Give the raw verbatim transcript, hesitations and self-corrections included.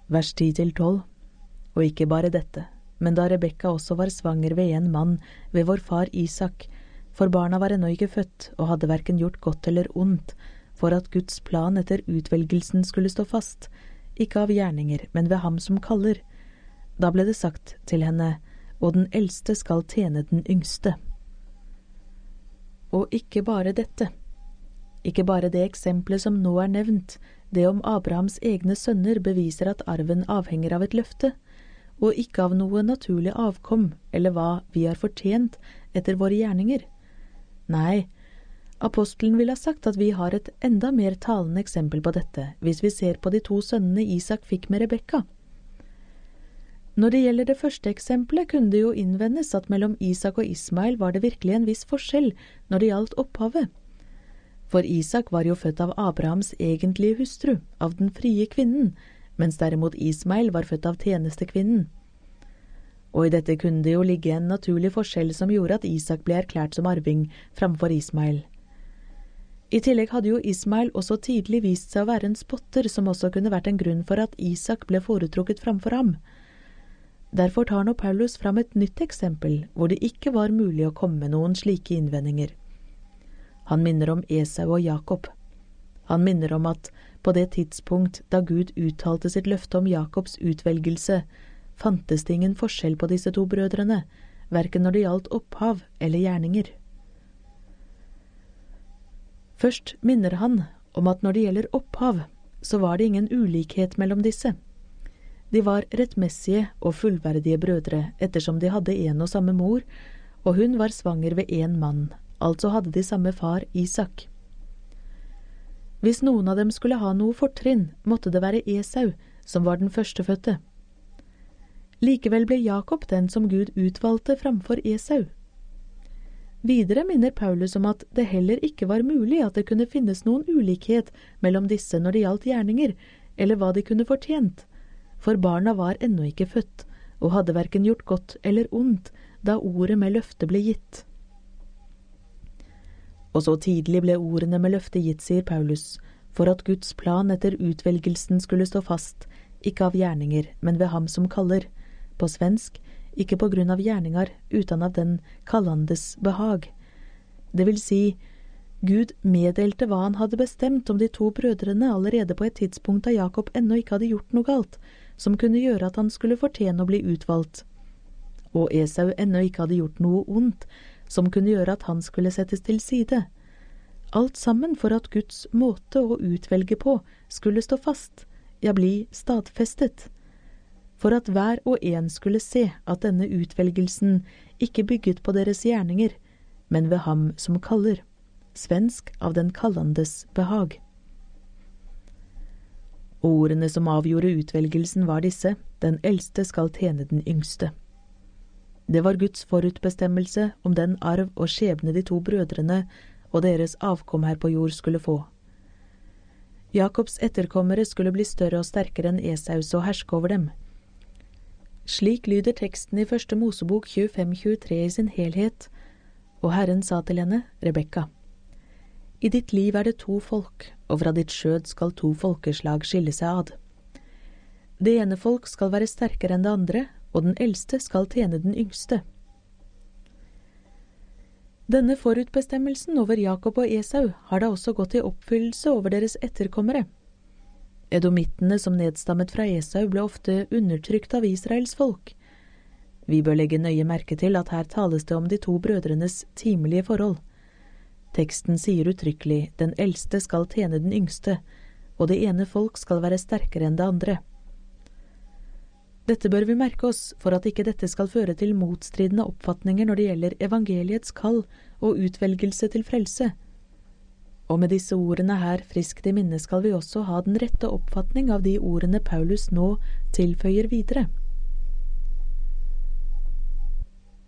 Vers ti til tolv. Og ikke bare dette, men da Rebekka også var svanger ved en mann, ved vår far Isak, for barna var ennå ikke født, og hadde hverken gjort godt eller ondt, for at Guds plan etter utvelgelsen skulle stå fast, ikke av gjerninger, men ved ham som kaller. Da ble det sagt til henne, og den eldste skal tjene den yngste. Og ikke bare dette. Ikke bare det eksempelet som nå er nevnt, det om Abrahams egne sønner beviser at arven avhenger av et løfte, og ikke av noe naturlig avkom, eller hva vi har fortjent etter våre gjerninger. Nei, apostelen vil ha sagt at vi har et enda mer talende eksempel på dette, hvis vi ser på de to sønnene Isak fikk med Rebekka. Når det gjelder det første eksempelet, kunne det jo innvendes at mellom Isak og Ismael var det virkelig en viss forskjell når det gjaldt opphavet. For Isak var jo født av Abrahams egentlige hustru, av den frie kvinnen, mens derimot Ismael var født av tjenestekvinnen. Og i dette kunne det jo ligge en naturlig forskjell som gjorde at Isak ble erklært som arving framfor Ismael. I tillegg hadde jo Ismael også tidlig vist seg å være en spotter, som også kunne vært en grunn for at Isak ble foretrukket framfor ham. Derfor tar nå Paulus fram et nytt eksempel, hvor det ikke var mulig å komme med noen slike innvendinger. Han minner om Esau og Jakob. Han minner om at på det tidspunkt da Gud uttalte sitt løfte om Jakobs utvelgelse, fantes det ingen forskjell på disse to brødrene, hverken når det gjaldt opphav eller gjerninger. Først minner han om at når det gjelder opphav, så var det ingen ulikhet mellom disse. De var rettmessige og fullverdige brødre, ettersom de hadde en og samme mor, og hun var svanger ved en mann, altså hadde de samme far Isak. Hvis noen av dem skulle ha noe fortrinn, måtte det være Esau, som var den førstefødte. Likevel ble Jakob den som Gud utvalgte framfor Esau. Videre minner Paulus om at det heller ikke var mulig at det kunne finnes noen ulikhet mellom disse når det gjaldt gjerninger, eller hva de kunne fortjent, for barna var ennå ikke født, og hadde hverken gjort godt eller ondt da ordet med løfte ble gitt. Og så tidlig ble ordene med løfte gitt, sier Paulus, for at Guds plan etter utvelgelsen skulle stå fast, ikke av gjerninger, men ved ham som kaller, på svensk, ikke på grunn av gjerninger, utan av den kallandes behag. Det vil si, Gud meddelte hva han hadde bestemt om de to brødrene allerede på et tidspunkt da Jakob ennå ikke hadde gjort noe galt, som kunne gjøre at han skulle fortjene å bli utvalgt. Og Esau ennå ikke hadde gjort noe ondt, som kunne gjøre at han skulle settes til side. Alt sammen for at Guds måte å utvelge på skulle stå fast, ja bli stadfestet. For at hver og en skulle se at denne utvelgelsen ikke bygget på deres gjerninger, men ved ham som kaller, svensk av den kallandes behag. Ordene som avgjorde utvelgelsen var disse, den eldste skal tjene den yngste. Det var Guds forutbestemmelse om den arv og skjebne de to brødrene og deres avkom her på jord skulle få. Jakobs etterkommere skulle bli større og sterkere enn Esaus og herske over dem. Slik lyder teksten i første Mosebok tjuefem tjuetre i sin helhet, og Herren sa til henne, Rebekka, «I ditt liv er det to folk, og fra ditt skjød skal to folkeslag skille seg ad. Det ene folk skal være sterkere enn det andre, og den eldste skal tjene den yngste.» Denne forutbestemmelsen over Jakob og Esau har da også gått i oppfyllelse over deres etterkommere. Edomittene som nedstammet fra Esau ble ofte undertrykt av Israels folk. Vi bør legge nøye merke til at her tales det om de to brødrenes timelige forhold. Teksten sier uttrykkelig, den eldste skal tjene den yngste, og det ene folk skal være sterkere enn det andre. Dette bør vi merke oss, for at ikke dette skal føre til motstridende oppfatninger når det gjelder evangeliets kall og utvelgelse til frelse. Og med disse ordene her friskt i minne skal vi også ha den rette oppfatning av de ordene Paulus nå tilføyer videre.